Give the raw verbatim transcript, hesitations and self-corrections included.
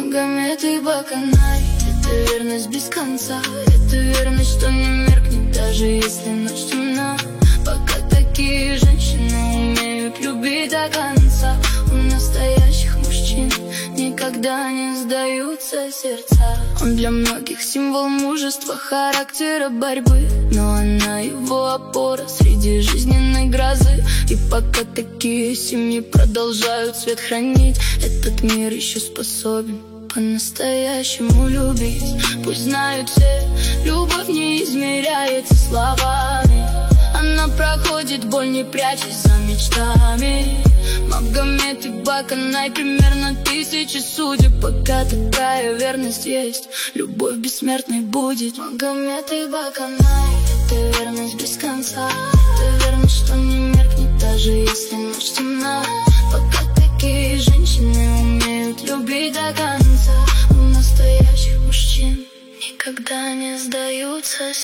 Магомед и Баканай. Это верность без конца, это верность, что не меркнет, даже если ночь темна. Пока такие женщины умеют любить до конца. У настоящих мужчин никогда не сдаются сердца. Он для многих символ мужества, характера, борьбы, но она его опора среди жизненной грозы. И пока такие семьи продолжают свет хранить, этот мир еще способен по-настоящему любить. Пусть знают все, любовь не измеряется словами. Она проходит боль, не прячась за мечтами. Магомед и Баканай, примерно тысячи судеб. Пока такая верность есть, любовь бессмертной будет. Магомед и Баканай. Это верность без конца, это верность, что не меркнет, даже если ночь темна. Пока такие женщины умеют любить до конца. У настоящих мужчин никогда не сдаются.